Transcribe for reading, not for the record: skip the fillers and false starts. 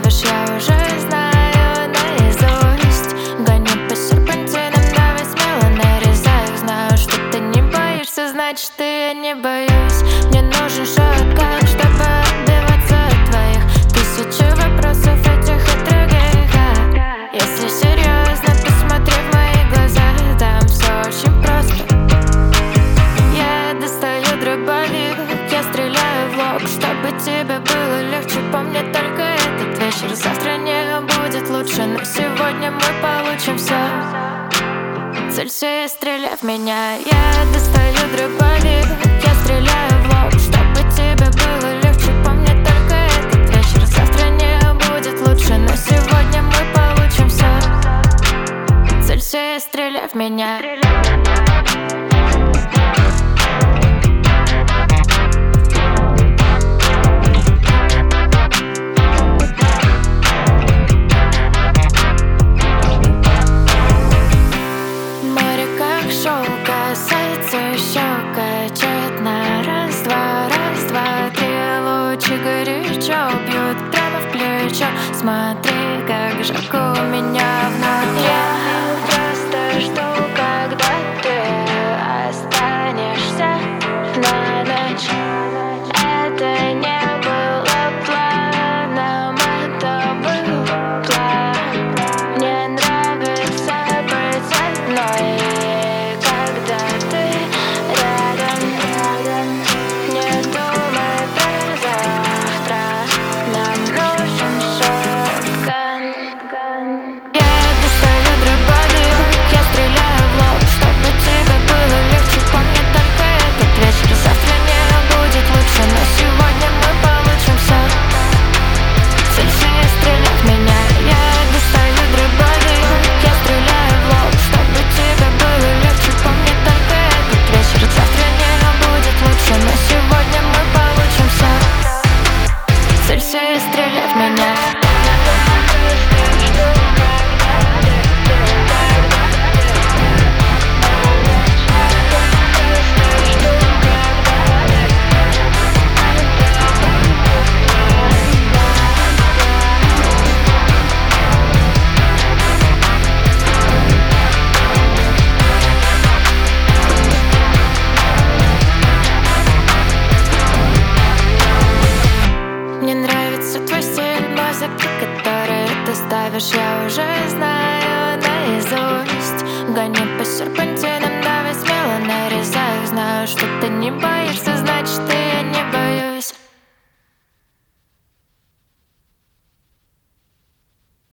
ставишь, я уже знаю наизусть. Гоню по серпантинам, давай смело нарезай их. Знаю, что ты не боишься, значит, и я не боюсь. Мне нужен шорткат, чтобы отбиваться от твоих тысячи вопросов этих и других. Если серьезно, посмотри в мои глаза, там все очень просто. Я достаю дробовик, я стреляю в лоб, чтобы тебе было легче. Помни только этот вечер, завтра не будет лучше, но сегодня мы получим все. Целься и стреляй в меня. Я достаю дробовик, я стреляю в лоб, чтобы тебе было легче. Помни только этот вечер, завтра не будет лучше, но сегодня мы получим все. Целься и стреляй в меня. Касается щека, тщетно. Раз, два, три. Лучи горячо бьют прямо в плечо. Смотри, как жарко у меня внутри. Я просто жду, когда ты останешься на ночь. Это не было планом, это был план. Мне нравится быть одной. Стреляй в меня. Твой стиль музыки, который ты ставишь, я уже знаю наизусть. Гоню по серпантинам, давай смело нарезай их. Знаю, что ты не боишься, значит, ты